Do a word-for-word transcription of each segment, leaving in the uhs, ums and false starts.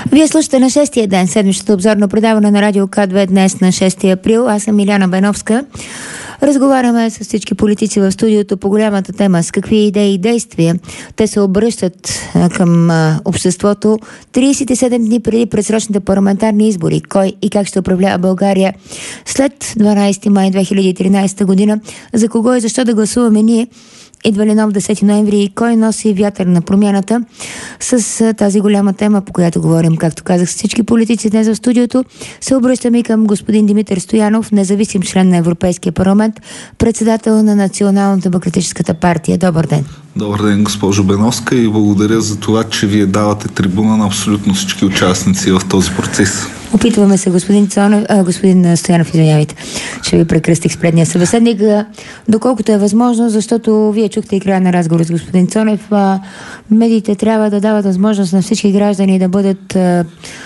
Вие слушате на шестия ден, седмичното обзорно предаване на Радио К две днес на шести април. Аз съм Иляна Беновска. Разговаряме с всички политици в студиото по голямата тема с какви идеи и действия те се обръщат към а, обществото тридесет и седем дни преди предсрочните парламентарни избори. Кой и как ще управлява България след дванадесети май две хиляди и тринадесета година? За кого и защо да гласуваме ние? Идва ли нов десети ноември и кой носи вятър на промяната? С а, тази голяма тема, по която говорим, както казах, с всички политици днес в студиото, се обръщаме и към господин Димитър Стоянов, независим член на Европейския парламент, председател на Национално-демократическата партия. Добър ден! Добър ден, госпожо Беновска, и благодаря за това, че вие давате трибуна на абсолютно всички участници в този процес. Опитваме се, господин Цонев, а, господин Стоянов, извинявайте, че ви прекръстих с предния събеседник, доколкото е възможно, защото вие чухте и края на разговор с господин Цонев, а, медиите трябва да дават възможност на всички граждани да бъдат а,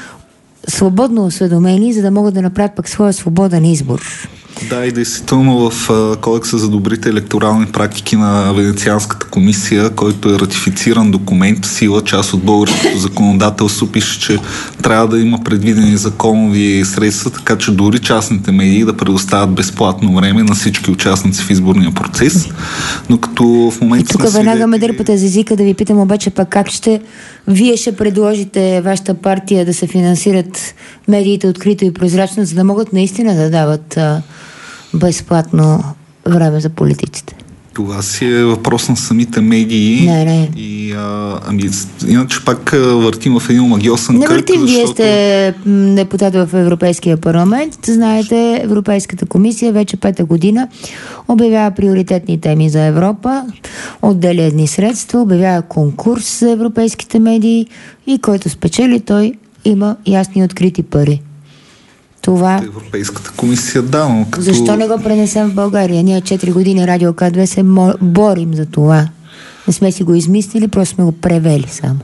свободно осведомени, за да могат да направят пък своя свободен избор. Да, и действително в Кодекса за добрите електорални практики на Венецианската комисия, който е ратифициран документ, сила, част от българското законодателство, пише, че трябва да има предвидени законови средства, така че дори частните медии да предоставят безплатно време на всички участници в изборния процес. Но като в момента... И тук веднага ме дърпате за езика да ви питам обаче пък как ще... Вие ще предложите вашата партия да се финансират медиите открито и прозрачно, за да могат наистина да дават а, безплатно време за политиците? Това си е въпрос на самите медии. Не, не. И, а, ами, иначе пак въртим в един омагиосен кръг. Не въртим, защото... вие сте депутат в Европейския парламент. Знаете, Европейската комисия вече пета година обявява приоритетни теми за Европа, отделя едни средства, обявява конкурс за европейските медии и който спечели, той има ясни открити пари. Това... Европейската комисия, да, но като... Защо не го пренесем в България? Ние четири години Радио К две се борим за това. Не сме си го измислили, просто сме го превели само.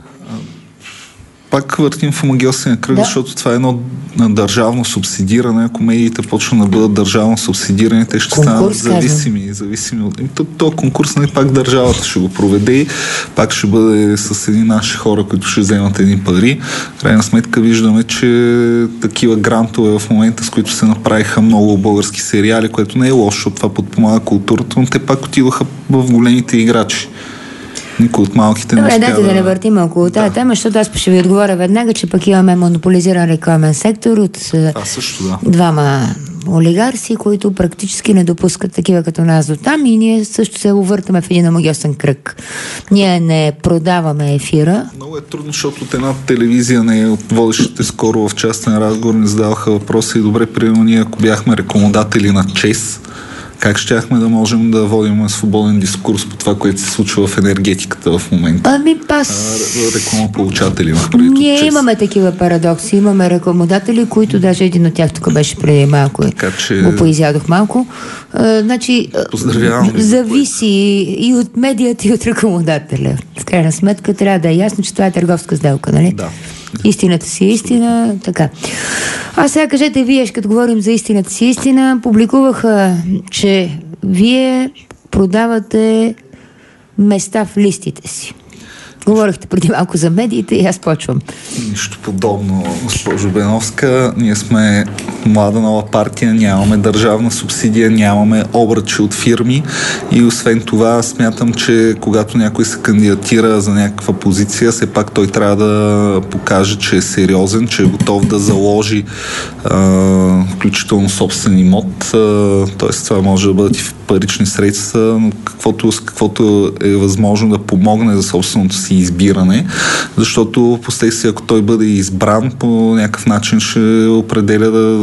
Пак въртим в омагиосния кръг, да. Защото това е едно държавно субсидиране. Ако медиите почнат да бъдат държавно субсидирани, те ще станат зависими. зависими от... То, то конкурс, не пак държавата ще го проведе и пак ще бъде с едни наши хора, които ще вземат едни пари. В крайна сметка виждаме, че такива грантове в момента, с които се направиха много български сериали, което не е лошо, това подпомага културата, но те пак отиваха в големите играчи. Никой от малките Добре, не успя дайте да... да не въртим около да. тази тема, защото аз ще ви отговоря веднага, че пък имаме монополизиран рекламен сектор от а, също, да. двама олигарси, които практически не допускат такива като нас до там и ние също се увъртаме в един омагиосен кръг. Ние не продаваме ефира. Много е трудно, защото от една телевизия не от водещите скоро в частен разговор не задаваха въпроса и добре, примерно ние ако бяхме рекламодатели на ЧЕС, как щяхме да можем да водим свободен дискурс по това, което се случва в енергетиката в момента? Ами пас... Рекламополучатели. Ние имаме такива парадокси. Имаме рекламодатели, които даже един от тях тук беше преди малко. Така, че... Го поизядох малко. А, значи, поздравявам. Зависи и от медията, и от рекламодателя. В крайна сметка трябва да е ясно, че това е търговска сделка, нали? Да. Истината си е истина, така. А сега кажете вие, като говорим за истината си истина, публикуваха, че вие продавате места в листите си. Говорихте преди малко за медиите и аз почвам. Нищо подобно, госпожо Беновска. Ние сме млада нова партия, нямаме държавна субсидия, нямаме обръчи от фирми и освен това смятам, че когато някой се кандидатира за някаква позиция, все пак той трябва да покаже, че е сериозен, че е готов да заложи а, включително собствен имот. Т.е. това може да бъдат и парични средства, но каквото, каквото е възможно да помогне за собственото си избиране, защото последствие, ако той бъде избран, по някакъв начин ще определя да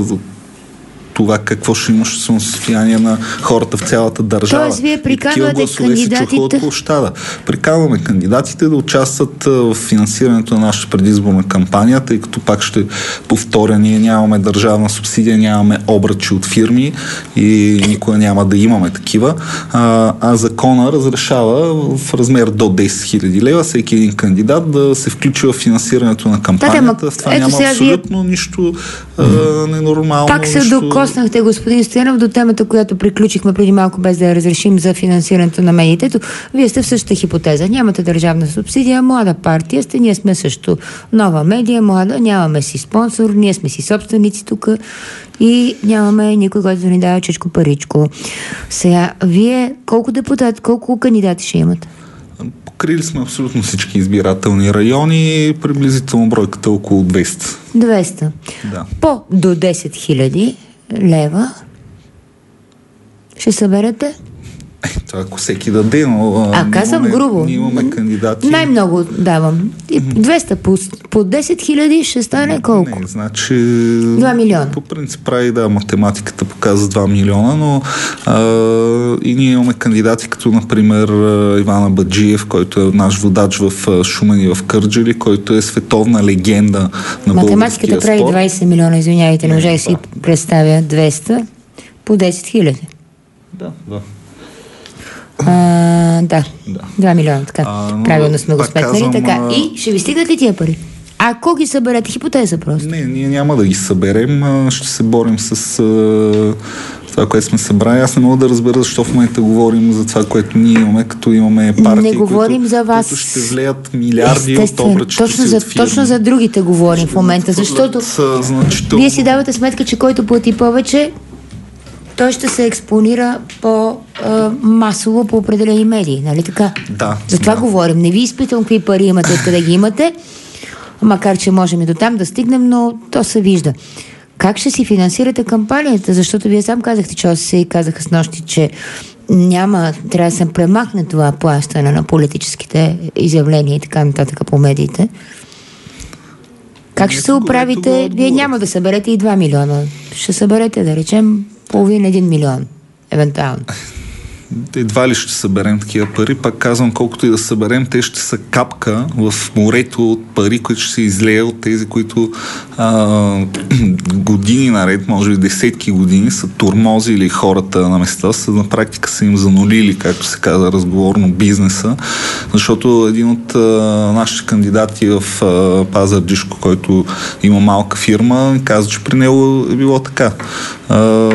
това какво ще имуществено състояние на хората в цялата държава. Тоест, вие приканвате кандидатите... Приканваме кандидатите да участват в финансирането на нашата предизборна кампания, тъй като пак ще повторя, ние нямаме държавна субсидия, нямаме обръчи от фирми и никога няма да имаме такива. А, а закона разрешава в размер до десет хиляди лева всеки един кандидат да се включи в финансирането на кампанията. Да, в това няма абсолютно вие... нищо а, ненормално. Пак се нищо... докоснахте, господин Стоянов, до темата, която приключихме преди малко, без да я разрешим, за финансирането на медиите. Ето, вие сте в същата хипотеза. Нямате държавна субсидия, млада партия сте, ние сме също нова медия, млада, нямаме си спонсор, ние сме си собственици тук и нямаме никой, който да ни дава чичко паричко. Сега, вие колко депутати, колко кандидати ще имате? Покрили сме абсолютно всички избирателни райони, приблизително бройката около двеста. двеста. Да. По до десет хиляди лева ще съберете? Е, това ако всеки даде, но а, казвам имаме, грубо. Ние имаме кандидати. Най-много давам. И двеста по, по десет хиляди ще стане колко? Не, значи... два милиона. По принцип прави, да, математиката показва два милиона, но а, и ние имаме кандидати, като например Иван Абаджиев, който е наш водач в Шумен и в Кърджали, който е световна легенда на българския спорт. Математиката прави двайсет милиона, извинявайте, не може да си представя двеста по десет хиляди. Да, да. А, да, да, два милиона, така. А, правилно сме го сметнали, така. А... И ще ви стигнат ли тия пари? Ако ги съберете, хипотеза просто. Не, ние няма да ги съберем, ще се борим с а, това, което сме събрали. Аз не мога да разбера защо в момента говорим за това, което ние имаме, като имаме партии, не говорим които, за вас. които ще влеят милиарди от обръчите точно си за, от фирми. Точно за другите говорим в момента, защото значително... вие си давате сметка, че който плати повече, той ще се експонира по-масово по определени медии, нали така? Да. За това да. говорим. Не ви изпитам какви пари имате, откъде ги имате, макар че можем и до там да стигнем, но то се вижда. Как ще си финансирате кампанията? Защото вие сам казахте, че се и казаха с нощи, че няма, трябва да се премахне това плащане на политическите изявления и така нататък по медиите. Как ще се оправите? Вие няма да съберете и два милиона. Ще съберете, да речем, половин един милион, евентуално. Едва ли ще съберем такива пари. Пак казвам, колкото и да съберем, те ще са капка в морето от пари, които ще се излеят от тези, които а, години наред, може би десетки години, са тормозили хората на места, са, на практика са им занулили, както се казва разговорно, бизнеса, защото един от а, нашите кандидати в а, Пазарджишко, който има малка фирма, каза, че при него е било така. А,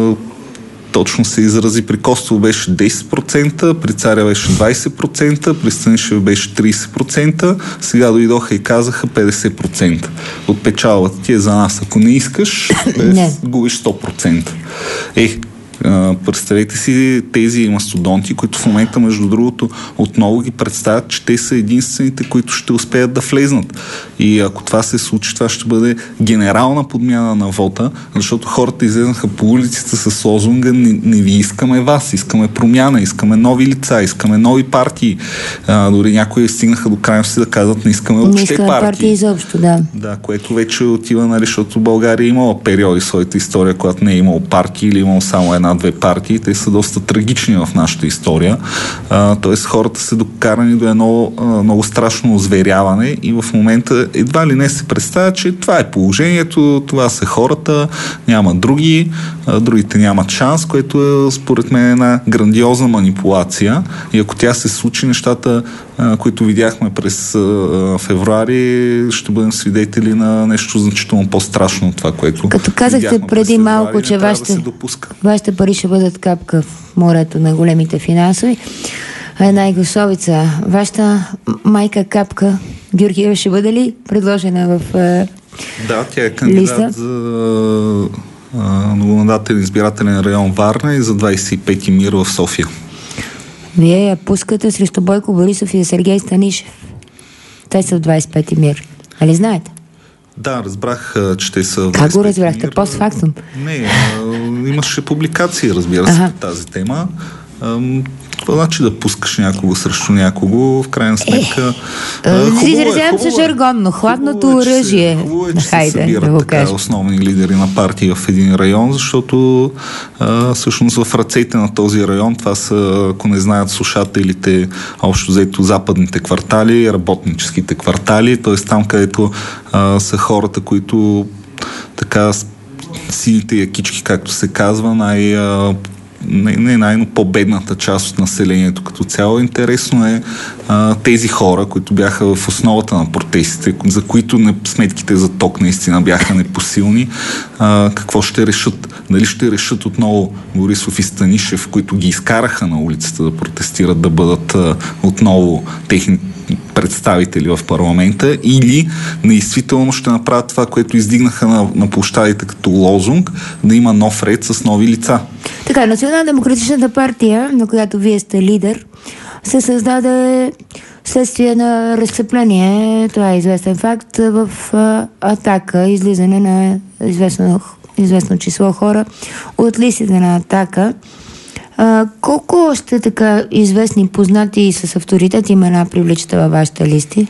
точно се изрази. При Костово беше десет процента, при Царя беше двайсет процента, при Станишев беше трийсет процента, сега дойдоха и казаха петдесет процента. От печалбата ти е за нас. Ако не искаш, без, губиш сто процента. Е, представете си тези мастодонти, които в момента, между другото, отново ги представят, че те са единствените, които ще успеят да влезнат. И ако това се случи, това ще бъде генерална подмяна на вота, защото хората излезнаха по улиците с лозунга: не, не ви искаме вас, искаме промяна, искаме нови лица, искаме нови партии. А, дори някои стигнаха до крайности да казват: не искаме въобще не искаме партии. партии изобщо, да. Да, което вече отива, нали, защото България е имала периоди в своята история, когато не е имало партии или имало само една две партии. Те са доста трагични в нашата история. А, тоест хората са докарани до едно а, много страшно озверяване и в момента едва ли не се представя, че това е положението, това са хората, няма други, а, другите нямат шанс, което е според мен една грандиозна манипулация. И ако тя се случи, нещата, а, които видяхме през а, февруари, ще бъдем свидетели на нещо значително по-страшно от това, което като казахте преди малко, че вашите, да вашите пари ще бъдат капка в морето на големите финансови. Една Игосовица, вашата майка капка Георгиева ще бъде ли предложена в е, да, тя е кандидат листа? За многомандатен избирателен район Варна и за двайсет и пети МИР в София. Вие я пускате срещу Бойко Борисов и Сергей Станишев. Те са в двайсет и пети МИР. Али знаете? Да, разбрах, че те са... Как го разбрахте? Постфактум? Не, а, имаше публикации, разбира се, ага. по тази тема. А, това значи да пускаш някого срещу някого, в крайна сметка... Изразявам се жаргонно. Хладното оръжие. Хубаво е, че се събират да така основни лидери на партии в един район, защото а, всъщност в ръцете на този район, това са, ако не знаят слушателите, общо взето западните квартали, работническите квартали, т.е. там, където а, са хората, които така сините якички, както се казва, най- не, не най-но по-бедната част от населението като цяло. Интересно е а, тези хора, които бяха в основата на протестите, за които не, сметките за ток наистина бяха непосилни, а, какво ще решат? Дали ще решат отново Борисов и Станишев, които ги изкараха на улицата да протестират, да бъдат а, отново техни представители в парламента, или действително ще направят това, което издигнаха на, на площадите като лозунг, да има нов ред с нови лица. Така, Национално-демократичната партия, на която вие сте лидер, се създаде следствие на разцепление, това е известен факт, в а, Атака, излизане на известно, известно число хора от листите на Атака. А, колко още така известни, познати и с авторитет имена привличате във вашите листи?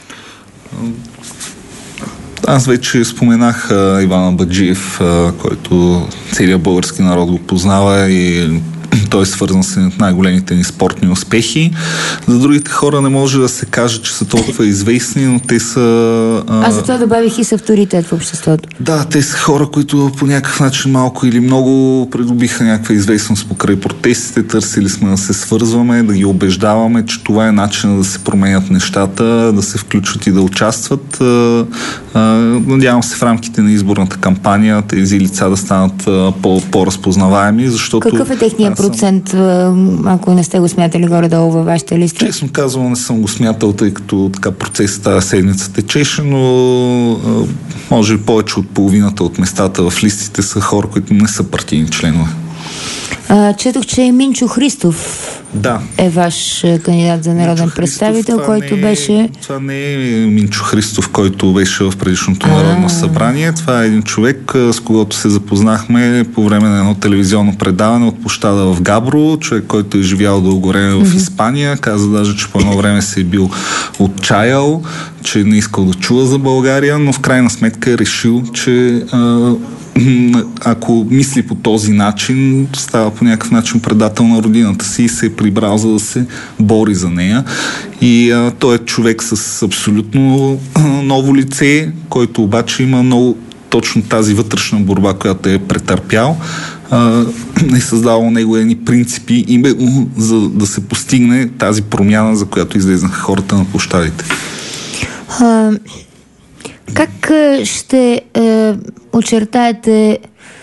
Аз вече споменах а, Иван Абаджиев, а, който целият български народ го познава и той е свързан с най-големите ни спортни успехи. За другите хора не може да се каже, че са толкова известни, но те са... А... Аз за това добавих и с авторитет в обществото. Да, те са хора, които по някакъв начин малко или много придобиха някаква известност покрай протестите. Търсили сме да се свързваме, да ги убеждаваме, че това е начинът да се променят нещата, да се включват и да участват. Надявам се в рамките на изборната кампания тези лица да станат по-разпознаваеми, защото... Какъв е техният процент, ако не сте го смятали горе-долу във вашите листи? Честно казвам, не съм го смятал, тъй като така процесът тази седмица течеше, но може би повече от половината от местата в листите са хора, които не са партийни членове. А, четох, че Минчо Христов да. е ваш кандидат за народен Минчо представител, Христов, който не е, беше... Това не е Минчо Христов, който беше в предишното народно събрание. Това е един човек, с когото се запознахме по време на едно телевизионно предаване от площада в Габро. Човек, който е живял дълго време в mm-hmm. Испания. Каза даже, че по едно време се е бил отчаял, че не искал да чува за България, но в крайна сметка е решил, че а, ако мисли по този начин, става по някакъв начин предател на родината си и се е прибрал, за да се бори за нея. И а, той е човек с абсолютно а, ново лице, който обаче има много точно тази вътрешна борба, която е претърпял. А, е създавал него едни принципи, именно за да се постигне тази промяна, за която излезнаха хората на площадите. А, как ще е, очертаете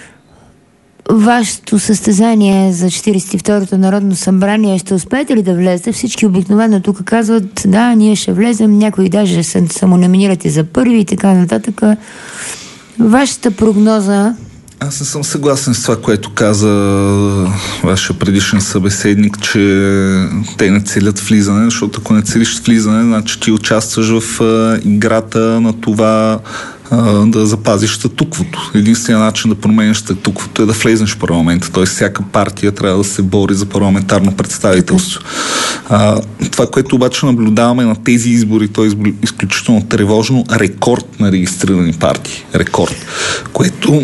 вашето състезание за четиридесет и второто народно събрание? Ще успеете ли да влезете? Всички обикновено тук казват, да, ние ще влезем, някои даже се самономинират и за първи и така нататък. Вашата прогноза? Аз не съм съгласен с това, което каза вашия предишен събеседник, че те не целят влизане, защото ако не целиш влизане, значи ти участваш в а, играта на това а, да запазиш статуквото. Единственият начин да промениш статуквото е да влезеш в парламента. Т.е. всяка партия трябва да се бори за парламентарно представителство. А, това, което обаче наблюдаваме на тези избори, то е изключително тревожно, рекорд на регистрирани партии. Рекорд. Което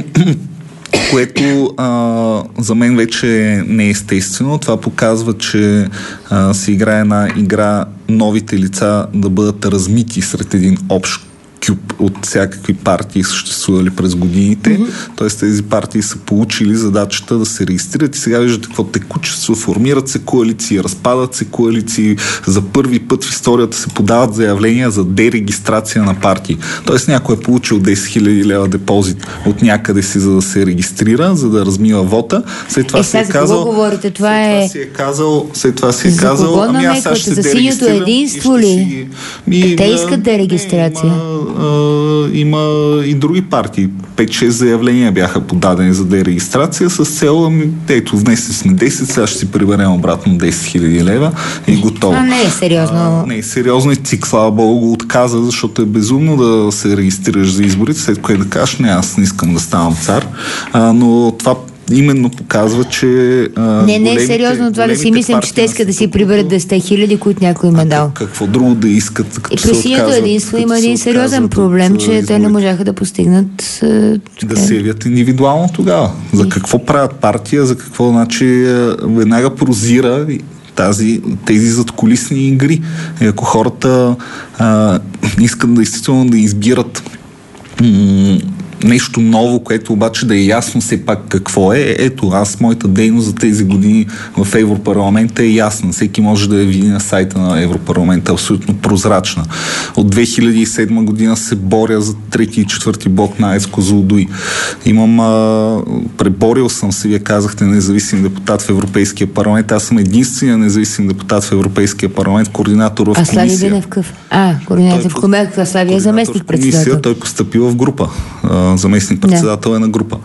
което а, за мен вече не е естествено. Това показва, че а, се играе една игра новите лица да бъдат размити сред един общ кюб от всякакви партии, съществували през годините. Mm-hmm. Тоест тези партии са получили задачата да се регистрират и сега виждате какво текучество, формират се коалиции, разпадат се коалиции, за първи път в историята се подават заявления за дерегистрация на партии. Тоест някой е получил десет хиляди лева депозит от някъде си, за да се регистрира, за да размива вота. След това е, си е казал... говорите? Това е... Това си е казал... След това си е казал... Ами аз сега ще се за синьото единство ли? Си... Ми, те искат дерегистрация. Uh, има и други партии. пет-шест заявления бяха подадени за дерегистрация с цел, ами, ето, внесли сме десет, сега ще си приберем обратно десет хиляди лева и готово. А не е сериозно. Uh, не е сериозно и ЦИК, слава Богу, го отказа, защото е безумно да се регистрираш за изборите, след което да кажеш, не, аз не искам да ставам цар. Uh, но това именно показва, че а, не, не е сериозно това да си мислим, че те искат да си приберат десет хиляди, които някой им е дал. Какво друго да искат? И при синьото единство има един сериозен проблем, че избори. Те не можаха да постигнат... Да се явят индивидуално тогава. За какво правят партия, за какво, значи, веднага прозира тази, тези задкулисни игри. И ако хората а, искат действително да избират м- нещо ново, което обаче да е ясно все пак какво е. Ето, аз, моята дейност за тези години в Европарламента е ясна. Всеки може да я види на сайта на Европарламента. Абсолютно прозрачна. От две хиляди и седма година се боря за трети и четвърти блок на АЕЦ Козлодуй. Имам а, преборил съм се, вие казахте, независим депутат в Европейския парламент. Аз съм единствения независим депутат в Европейския парламент, координатор в комисия. А Слави Биневкъв? А, координатор в комисия. Слави е заместник председател. Той постъпи в група. Заместник председател е на група.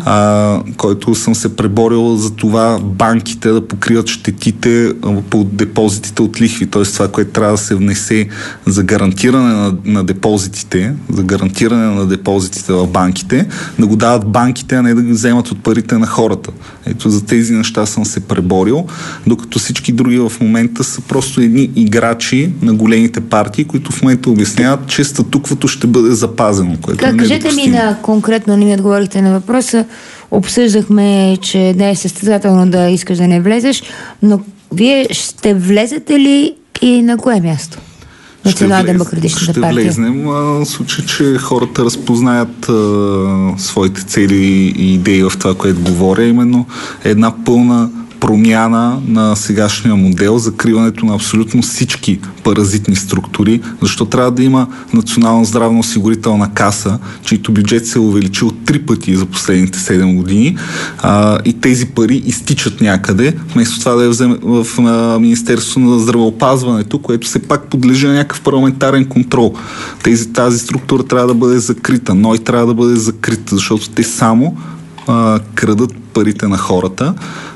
А, който съм се преборил за това банките да покриват щетите по депозитите от лихви. Т.е. това, което трябва да се внесе за гарантиране на, на депозитите, за гарантиране на депозитите в банките, да го дават банките, а не да ги вземат от парите на хората. Ето за тези неща съм се преборил, докато всички други в момента са просто едни играчи на големите партии, които в момента обясняват, че статуквото ще бъде запазено. Което как, е кажете ми на конкретно, не ми отговорихте на въпроса. Обсъждахме, че не е състезателно да искаш да не влезеш, но вие ще влезете ли и на кое място? Национално-демократичната партия. Ще влезнем, в случай, че хората разпознаят а, своите цели и идеи в това, което говоря, именно една пълна промяна на сегашния модел, закриването на абсолютно всички паразитни структури, защото трябва да има Национална здравноосигурителна каса, чийто бюджет се е увеличил три пъти за последните седем години, а, и тези пари изтичат някъде, вместо това да я вземе в а, Министерството на здравеопазването, което все пак подлежи на някакъв парламентарен контрол. Тези, тази структура трябва да бъде закрита, но и трябва да бъде закрита, защото те само а, крадат парите на хората.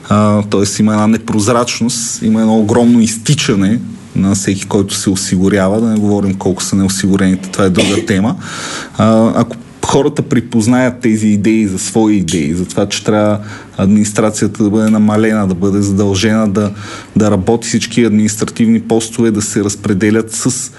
Т.е. има една непрозрачност, има едно огромно изтичане на всеки, който се осигурява, да не говорим колко са неосигурените, това е друга тема. А, ако хората припознаят тези идеи за свои идеи, за това, че трябва администрацията да бъде намалена, да бъде задължена да, да работи всички административни постове, да се разпределят с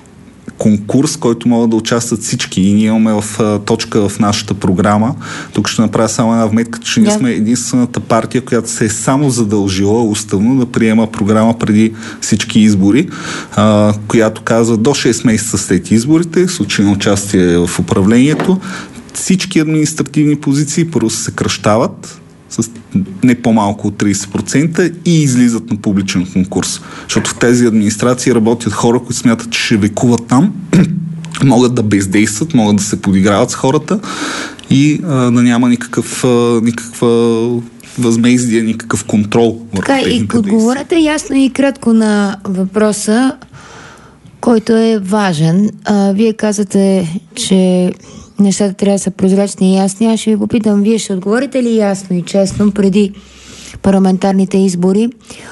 конкурс, който могат да участват всички, и ние имаме в а, точка в нашата програма. Тук ще направя само една вметка, че ние yeah. сме единствената партия, която се е само задължила уставно да приема програма преди всички избори, а, която казва до шест месеца след изборите, в случай на участие в управлението, всички административни позиции първо се съкращават с не по-малко от трийсет процента и излизат на публичен конкурс. Защото в тези администрации работят хора, които смятат, че ще векуват там, могат да бездействат, могат да се подиграват с хората и а, да няма никакъв, а, никаква възмездие, никакъв контрол. Така, и отговорете ясно и кратко на въпроса, който е важен. А, вие казвате, че нещата трябва да са прозрачни и ясни. Аз ще ви попитам, вие ще отговорите ли ясно и честно преди парламентарните избори?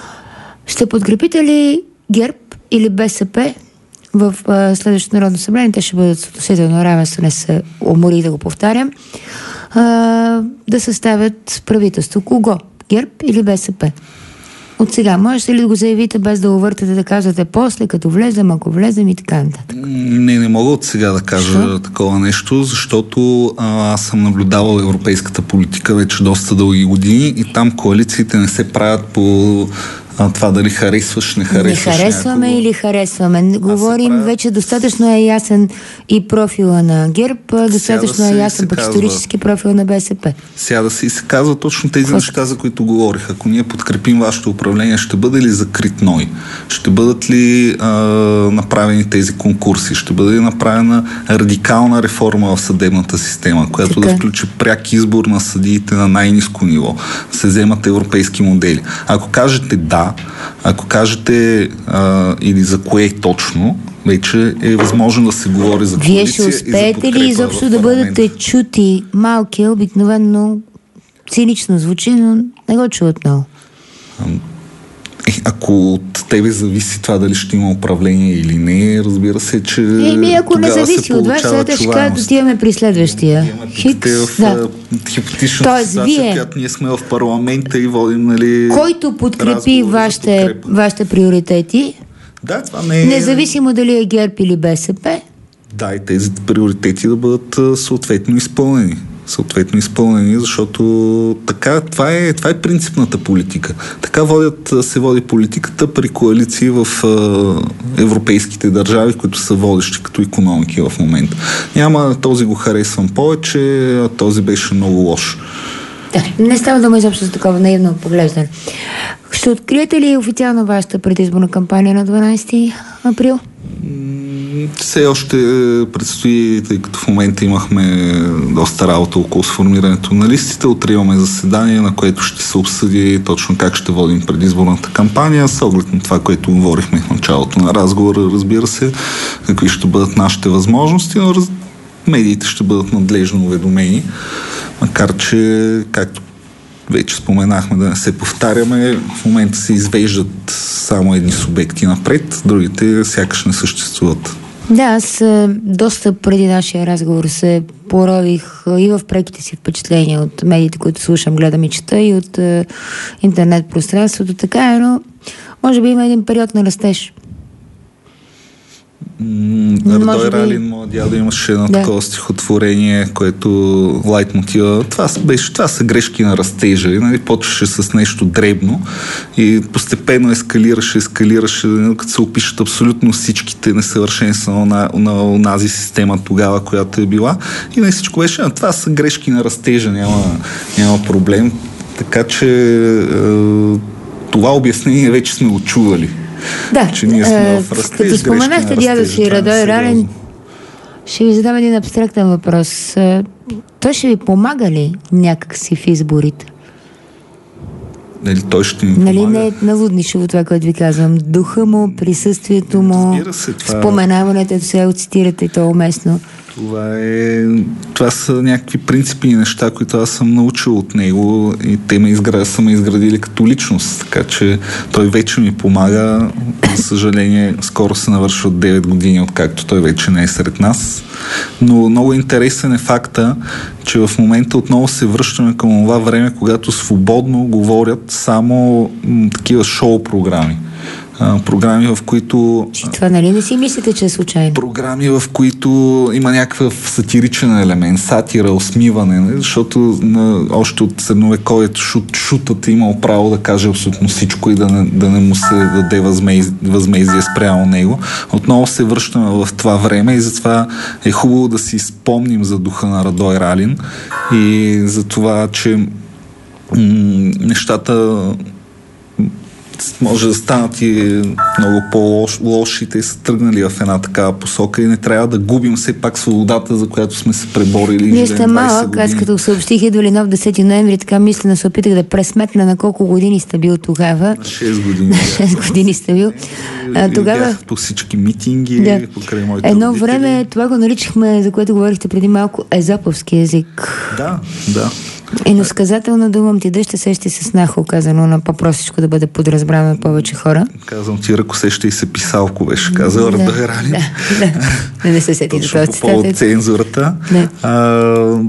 Ще подкрепите ли ГЕРБ или БСП в а, следващото Народно събрание? Те ще бъдат с относително равенство, не се умори да го повтарям, а, да съставят правителство. Кого? ГЕРБ или БСП? От сега, можете ли да го заявите без да увъртате, да кажете после, като влезем, ако влезем и така нататък? Не, не мога от сега да кажа Що? такова нещо, защото а, аз съм наблюдавал европейската политика вече доста дълги години и там коалициите не се правят по а, това дали харесваш, не харесваш. Не харесваме някого. Или харесваме. Говорим правят... вече, достатъчно е ясен и профила на ГЕРБ, достатъчно е ясен пък исторически профил на БСП. Сяда се и се казва точно тези неща, за които говорих. Ако ние подкрепим вашето управление, ще бъде ли закрит НОИ? Ще бъдат ли а, направени тези конкурси? Ще бъде ли направена радикална реформа в съдебната система, която така да включи пряк избор на съдиите на най-ниско ниво? Се вземат европейски модели. Ако кажете да, ако кажете а, или за кое точно, вече е възможно да се говори за коалиция. Вие ще успеете ли изобщо да бъдете чути? Малки, обикновено цинично звучи, но не го чуват много. Е, ако от тебе зависи това дали ще има управление или не, разбира се, че Еми, ако не зависи от вас, сега ще кажа, отиваме при следващия. Хикс, в да. Хипотетичната ситуация, която ние сме в парламента и водим, нали, който подкрепи вашите, вашите приоритети, да, това не е... независимо дали е ГЕРБ или БСП, да, и тези приоритети да бъдат съответно изпълнени. съответно изпълнени, защото така, това е, това е принципната политика. Така водят, се води политиката при коалиции в е, европейските държави, които са водещи като икономики в момента. Няма този го харесвам повече, а този беше много лош. Да, не става дума изобщо за такова наивно поглеждане. Ще откриете ли официално вашата предизборна кампания на дванадесети април? Все още предстои, тъй като в момента имахме доста работа около сформирането на листите. Утре имаме заседание, на което ще се обсъди точно как ще водим предизборната кампания, с оглед на това, което говорихме в началото на разговора, разбира се, какви ще бъдат нашите възможности, но раз... медиите ще бъдат надлежно уведомени, макар че, както вече споменахме, да не се повтаряме, в момента се извеждат само едни субекти напред, другите сякаш не съществуват. Да, аз доста преди нашия разговор се порових и в преките си впечатления от медиите, които слушам, гледам и чета, и от е, интернет пространството. Така е, но може би има един период на растеж. Радой Ралин, моят дядо, имаше едно да. такова стихотворение, което лайт мотива. Това, беше, това са грешки на растежа. Нали? Почваше с нещо дребно и постепенно ескалираше, ескалираше, като се опишат абсолютно всичките несъвършенства на, на, на онази система тогава, която е била. И не всичко беше, а това са грешки на растежа, няма, няма проблем. Така че е, това обяснение вече сме го чували. Да, че ние сме в растеж, като споменахте дядо си Радой Ралин, ще ви задам един абстрактен въпрос. Той ще ви помага ли някак си в изборите? Нали, той ще ни нали помага? Не е налуднишево това, което ви казвам. Духа му, присъствието му, се, това... споменаването, ето сега го цитирате и то е уместно. Това, е, това са някакви принципни неща, които аз съм научил от него и те ме изград, са ме изградили като личност, така че той вече ми помага. За съжаление, скоро се навършват девет години, откакто той вече не е сред нас. Но много интересен е факта, че в момента отново се връщаме към това време, когато свободно говорят само м, такива шоу-програми. Uh, програми, в които... Че това нали не си мислите, че е случайно? Програми, в които има някакъв сатиричен елемент, сатира, усмиване, не? Защото на, още от средновековието шут, шутът е имал право да каже абсолютно всичко и да не, да не му се даде възмез, възмездие спрямо него. Отново се връщаме в това време и затова е хубаво да си спомним за духа на Радой Ралин и за това, че м- нещата може да станат и много по-лоши. Те са тръгнали в една такава посока и не трябва да губим все пак свободата, за която сме се преборили. Вие сте малък, аз като съобщих идвали нов десети ноември, така мислено се опитах да пресметна на колко години сте бил тогава. На шест години. На шест години сте бил. А, тогава... Бях по всички митинги, да. покрай моите Едно родители. време това го наричахме, за което говорихте преди малко, езоповски език. Да, да. Иносказателна дума ти дъща сещи се с нахо, казано на по-простичко да бъде подразбрано от повече хора. Казвам ти, ръкосеща и се писалко, беше казал да, Радой Ралин. Да, да. Не се сети за това цитат. По повод цензурата. Да. А,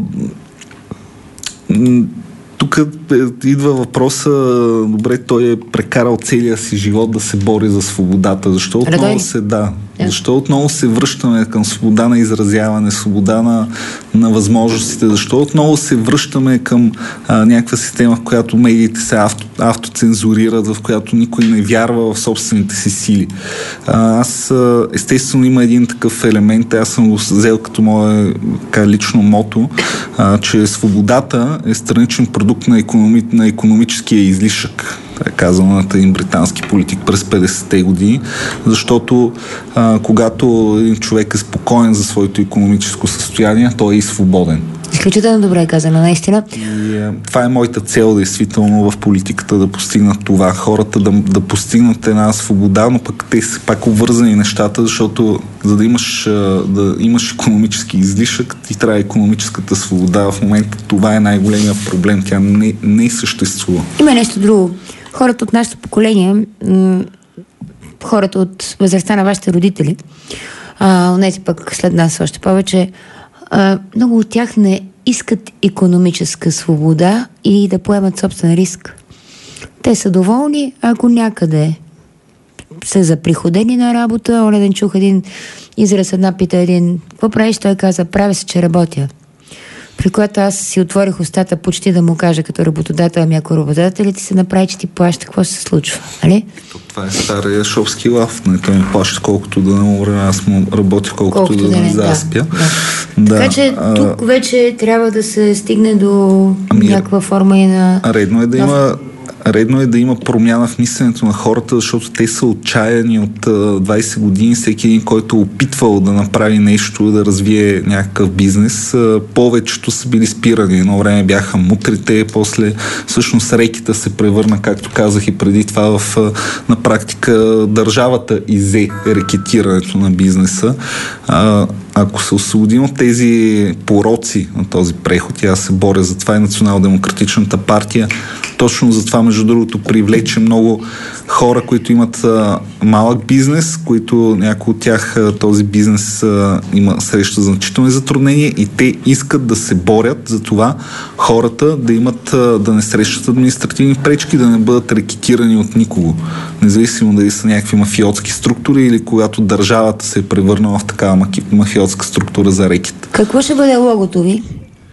тук идва въпроса, добре, той е прекарал целия си живот да се бори за свободата. Защо отново се, да, yeah. защо отново се връщаме към свобода на изразяване, свобода на, на възможностите? Защо отново се връщаме към а, някаква система, в която медиите се авто, автоцензурират, в която никой не вярва в собствените си сили? А, аз, естествено, има един такъв елемент, аз съм го взел като мое така, лично мото, а, че свободата е страничен продукт на, економи, на економическия излишък. Това е казаната им британски политик през петдесетте години, защото а, когато един човек е спокоен за своето икономическо състояние, той е и свободен. Изключително добре е казано, наистина. И, е, това е моята цел, действително, в политиката да постигнат това. Хората да, да постигнат една свобода, но пък те са пак обвързани нещата, защото за да имаш, да имаш икономически излишък, ти трябва икономическата свобода. В момента това е най-големия проблем. Тя не, не съществува. Има нещо друго. Хората от нашето поколение, м- хората от възрастта на вашите родители, а, онези пък след нас още повече, а, много от тях не искат икономическа свобода и да поемат собствен риск. Те са доволни, ако някъде са заприходени на работа. Оня ден чух един израз, една пита един, какво правиш? Той каза, правя се, че работя. при което аз си отворих устата почти да му кажа като работодател, ами ако работодателите се направи, че ти плаща, какво се случва, нали? Това е стария шопски лав. Не, той ми плаща колкото да не умра, аз му работя колкото, колкото да, да не заспя. Да, да. Да. Така че тук вече трябва да се стигне до ами, някаква форма и на... Редно е да има Редно е да има промяна в мисленето на хората, защото те са отчаяни от двайсет години. Всеки един, който е опитвал да направи нещо, да развие някакъв бизнес, повечето са били спирани. Едно време бяха мутрите, после всъщност рекета се превърна, както казах и преди това, в на практика държавата изе рекетирането на бизнеса. Ако се освободим от тези пороци на този преход, и аз се боря за това, и Национално-демократичната партия точно за това, между другото, привлече много хора, които имат а, малък бизнес, които някои от тях а, този бизнес а, има среща значителни затруднения и те искат да се борят за това хората да имат, а, да не срещат административни пречки, да не бъдат рекетирани от никого. Независимо дали са някакви мафиотски структури или когато държавата се е превърнала в такава мафиотска структура за рекет. Какво ще бъде логото ви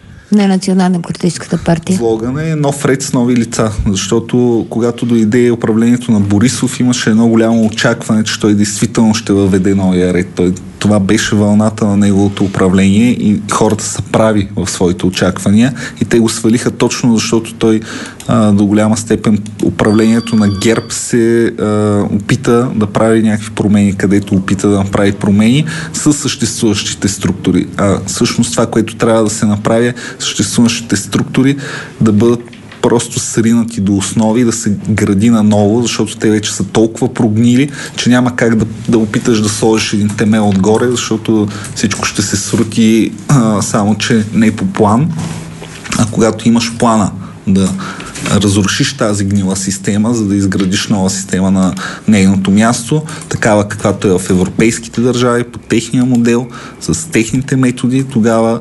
на Национално-демократическата партия? Слоган е нов ред с нови лица, защото когато дойде управлението на Борисов, имаше едно голямо очакване, че той действително ще въведе новия ред. Той, това беше вълната на неговото управление и хората са прави в своите очаквания и те го свалиха точно защото той а, до голяма степен управлението на ГЕРБ се а, опита да прави някакви промени, където опита да направи промени с съществуващите структури. А всъщност това, което трябва да се направи, съществуващите структури да бъдат просто сринати до основи, да се гради наново, защото те вече са толкова прогнили, че няма как да, да опиташ да сложиш един темел отгоре, защото всичко ще се срути, а, само че не по план. А когато имаш плана да разрушиш тази гнила система, за да изградиш нова система на нейното място, такава каквато е в европейските държави, по техния модел, с техните методи, тогава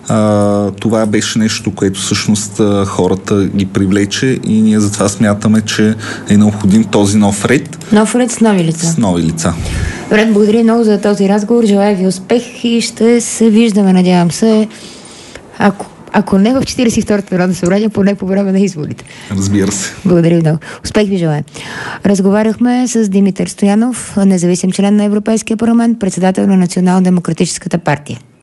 а, това беше нещо, което всъщност а, хората ги привлече и ние затова смятаме, че е необходим този нов ред. Нов ред с нови лица. С нови лица. Добре, благодаря много за този разговор. Желая ви успех и ще се виждаме, надявам се, ако Ако не в четиридесет и второто Народно събрание, поне по време на изборите. Разбира се. Благодаря ви много. Успех ви желая. Разговаряхме с Димитър Стоянов, независим член на Европейския парламент, председател на Национално-демократическата партия.